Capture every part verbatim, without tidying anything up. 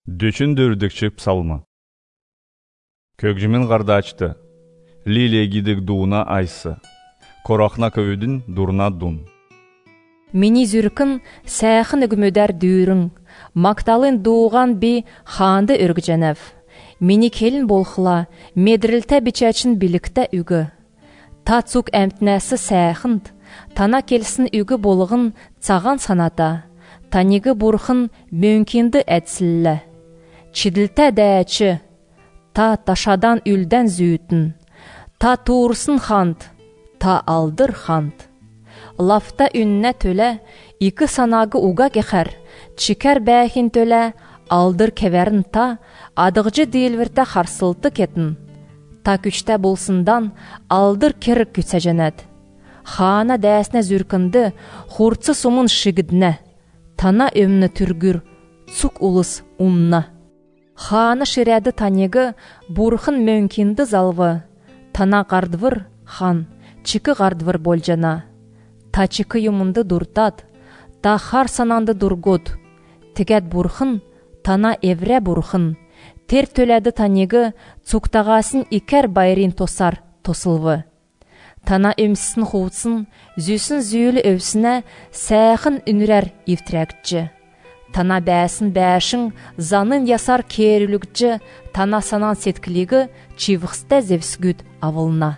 Дөчүндүрдүкчүк псалмы. Көкжүмүн кардачты, лилия гидик дууна айсы, корахна көвүдүн дурна дун. Мини зүркін сәхін үгімөдер дүйрің, макталын дууған би ханды өргженев. Мини келін болхыла, медрілті бичәчін билікті үгі. Та цук әмтнәсі сәхінд, тана келсін үгі болығын цаған саната, танигі бұрхын мөңкенді әтсілі. Чиділті дәчі, та ташадан үлден зүйітін, та туырсын ханд, та алдыр ханд. Лафта үнне төлі, икі санагы уға кехер, чикер бәхін төлі, алдыр кеверін та, адығжы дейлверті харсылты кетін. Та күчті болсындан, алдыр керік күтсе жәнәд. Хана дәсіне зүркінді, хурцы сумын шигідіне, тана өмні түргір, цук улыс унна. Ханы ширәді танегі, бұрхын мөңкенді залвы, тана қардвыр, хан, чикі қардвыр болжана. Та чикі юмынды дұртад, та хар сананды дұргод. Тігәд бұрхын, тана евре бұрхын, тер төләді танегі, цуктағасын икер байрин тосар, тосылвы. Тана өмсісін хуутсын, зүйсін зүйілі өвсіне, сәхін үнірер ифтрәкчі. Тана бәсін бәшін, занын ясар керілікчі, тана санан сеткілігі, чивықсты зевсгүд авылна.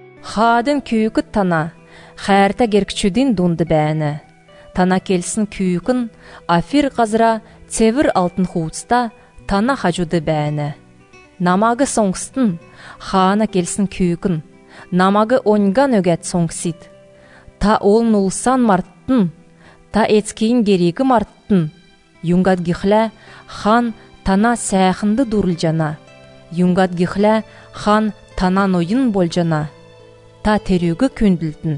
Хадын күйікіт тана, қәрті геркчүдін дунды бәні. Тана келсін күйікін, афир қазыра, цевір алтын хуутста, тана хажуды бәні. Намагы соңстын, хана келсін күйікін, намагы оңган өгәт соңсид. Та олын улсан марттын, та эцкейін керегі марттын. Юнгат гихлә, хан тана сәхінді дұрылжана. Юнгат гихлә, хан тана нойын болжана. Та терегі көнділтін.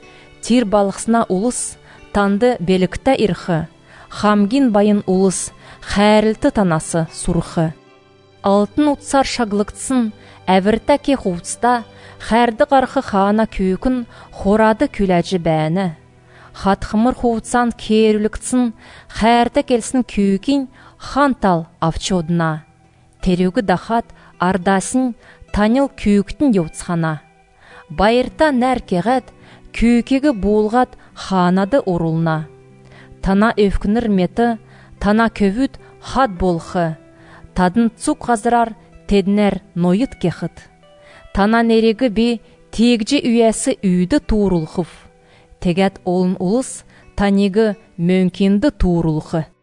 Тир балықсына улыс, танды белікті ирхы. Хамгин байын улыс, қәрілті танасы сұрхы. Алтын ұтсар шаглықтсын, әвірті ке хуутста, қәрді қарқы хана күйікін, хорады күләжі бәні. Хатхымыр хуутсан керіліктсін, қәрті келсін күйікін, хантал авчодына. Терегі дахат ардасын, таныл күйіктін еуцхана. Байырта нәр кеғет, күйікегі болғат ханады орулна. Тана өфкінір меті, тана көвіт хат болхы. Тадын цук қазырар, теднер нойыт кехіт. Тана нерегі бі тегжі үйесі үйді туырылхыв. Тегәт олын улыс, танигі мөңкенді туырылхы.